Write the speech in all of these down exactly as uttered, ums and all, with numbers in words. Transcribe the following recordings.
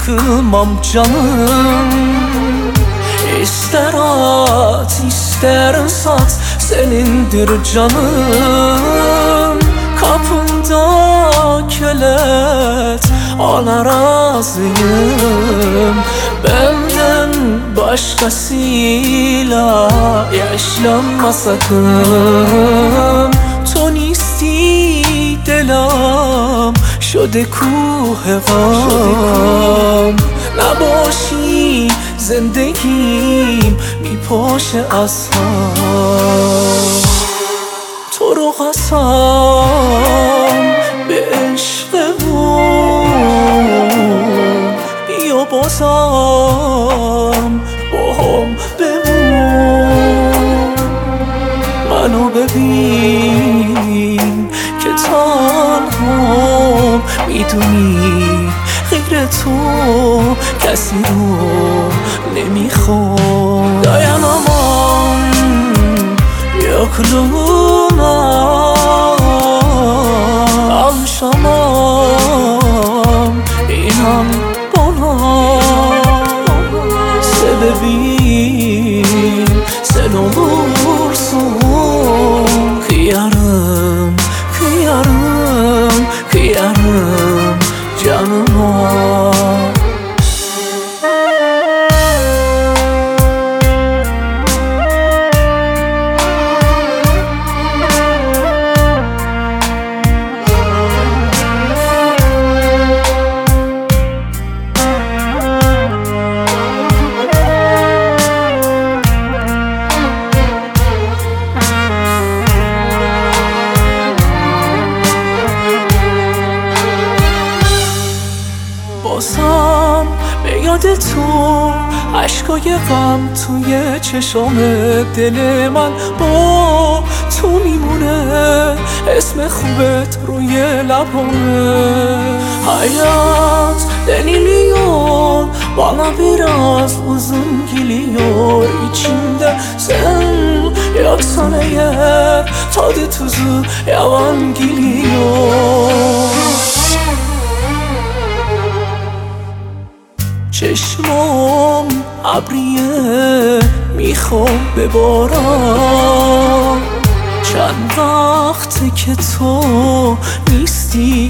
yıkılmam canım. İster at ister sat senindir canım. Kapında kölet ona razıyım. Benden başkasıyla yaşlanma sakın. تو نیستی دلم شده کوه غم. نباشی زندگیم میپاشه از هم. تو رو قسم به عشقمون بیا بازم با هم بمون. منو ببین که تنهام میدونی غیر تو کسی رو نمیخوام. dayanamam yokluğuna alışamam inan bana. Sebebim sen olursun. Kıyarım, kıyarım, kıyarım canıma. بازم به یاد تو عشقای غم توی چشام دل من با تو میمونه. اسم خوبت روی لبامه. Hayat deniliyor bana biraz uzun geliyor. İçimde sen yoksan eğer tadı tuzu yavan geliyor. چشمام ابریه میخوام ببارم. چند وقته که تو نیستی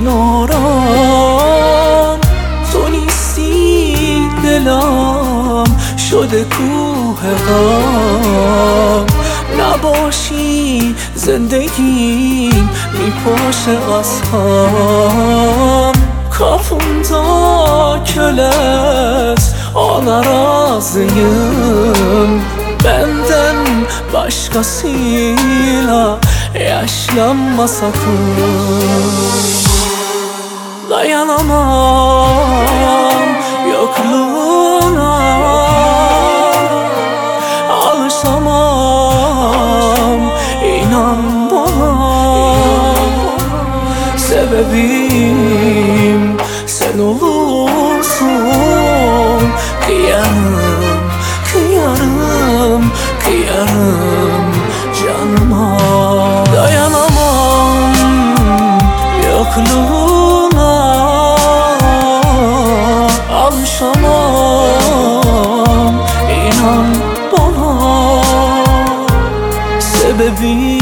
کنارم. تو نیستی دلم شده کوه غم. نباشی زندگیم میپاشه از هم. Kapımda kölet ona razıyım. Benden başkasıyla yaşlanma sakın. Dayanamam yokluğuna alışamam inan bana. Sebebim sen olursun. Kıyarım, kıyarım, kıyarım canıma. Dayanamam yokluğuna alışamam inan bana. Sebebim